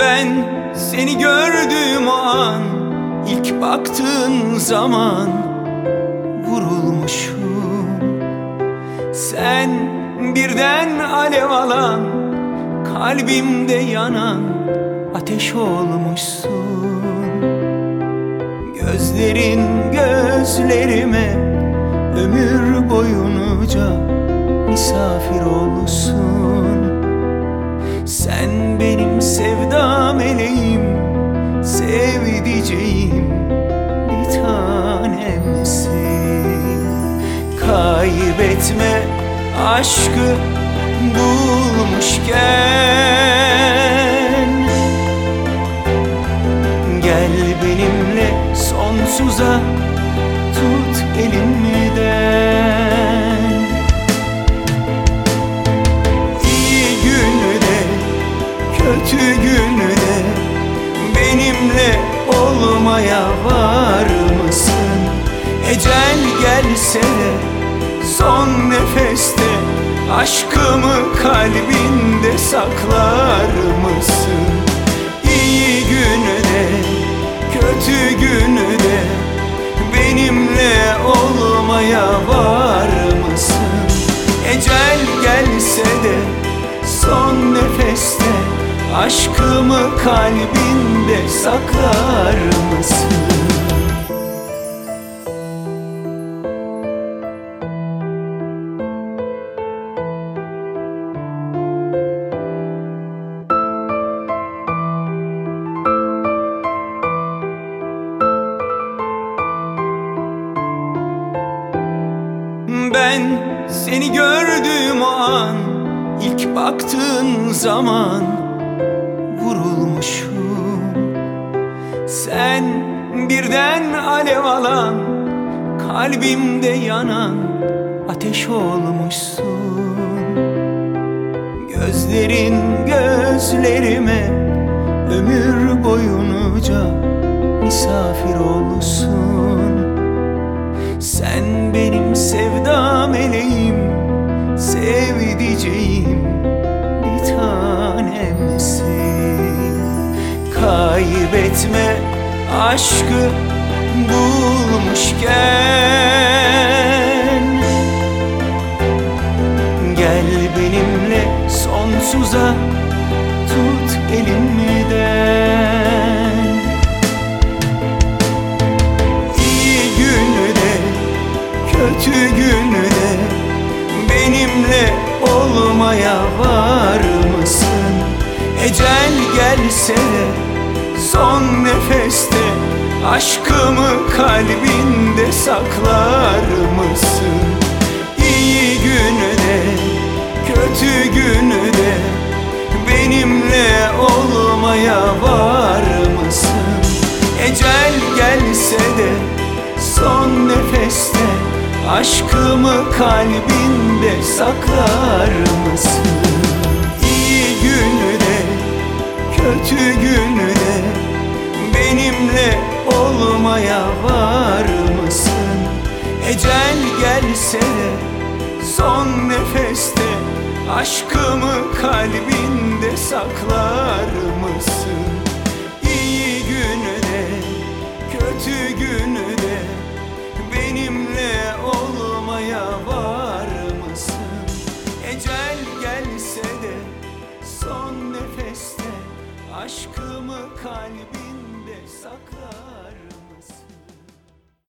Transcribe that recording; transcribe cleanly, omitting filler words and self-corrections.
Ben seni gördüğüm an, ilk baktığın zaman vurulmuşum. Sen birden alev alan, kalbimde yanan ateş olmuşsun. Gözlerin gözlerime ömür boyunca misafir olsun. Sen benim sevda meleğim, sevdiceğim, bir tanemsin. Kaybetme aşkı bulmuşken, gel benimle sonsuza, tut elimden. Kötü günde benimle olmaya var mısın? Ecel gelse de son nefeste aşkımı kalbinde saklar mısın? İyi günde, kötü günde benimle olmaya var mısın? Ecel gelse de son nefeste aşkımı kalbinde saklar mısın? Ben seni gördüğüm an, ilk baktığın zaman vurulmuşum. Sen birden alev alan, kalbimde yanan ateş olmuşsun. Gözlerin gözlerime ömür boyunca misafir olsun. Sen benim sevda meleğim, sevdiceğim, bir tanemsin. Kaybetme aşkı bulmuşken, gel benimle sonsuza, tut elimden. İyi günde, kötü günde benimle olmaya var mısın? Ecel gelse de son nefeste aşkımı kalbinde saklar mısın? İyi günde, kötü günde benimle olmaya var mısın? Ecel gelse de son nefeste aşkımı kalbinde saklar mısın? İyi günde, kötü günde benimle olmaya var mısın? Ecel gelse de son nefeste aşkımı kalbinde saklar mısın? İyi günde, kötü günde benimle olmaya var mısın? Ecel gelse de son nefeste aşkımı kalbinde saklar